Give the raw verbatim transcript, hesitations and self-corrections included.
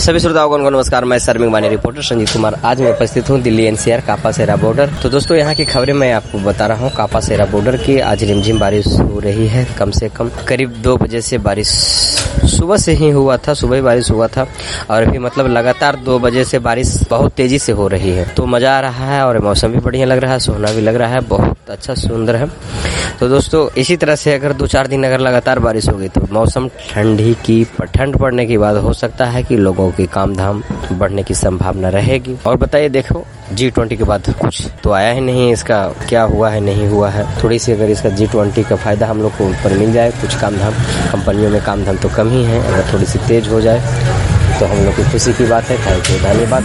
सभी श्रोताओं को नमस्कार। मैं शर्मिक वानी रिपोर्टर संजीत कुमार। आज मैं उपस्थित हूँ दिल्ली एनसीआर कापासेरा बॉर्डर। तो दोस्तों यहाँ की खबरें मैं आपको बता रहा हूँ। कापासेरा बॉर्डर की आज रिमझिम बारिश हो रही है। कम से कम करीब दो बजे से बारिश सुबह से ही हुआ था, सुबह ही बारिश हुआ था और अभी मतलब लगातार दो बजे से बारिश बहुत तेजी से हो रही है। तो मजा आ रहा है और मौसम भी बढ़िया लग रहा है, सुहाना भी लग रहा है, बहुत अच्छा सुंदर है। तो दोस्तों इसी तरह से अगर दो चार दिन अगर लगातार बारिश होगी तो मौसम ठंडी की ठंड पड़ने के बाद हो सकता है कि लोगों की काम धाम बढ़ने की संभावना रहेगी। और बताइए, देखो जी ट्वेंटी के बाद कुछ तो आया ही नहीं, इसका क्या हुआ है नहीं हुआ है। थोड़ी सी अगर इसका जी ट्वेंटी का फायदा हम लोग को ऊपर मिल जाए, कुछ काम धाम कंपनियों में काम धाम तो कम ही है, अगर थोड़ी सी तेज हो जाए तो हम लोग की खुशी की बात है। थैंक यू, धन्यवाद।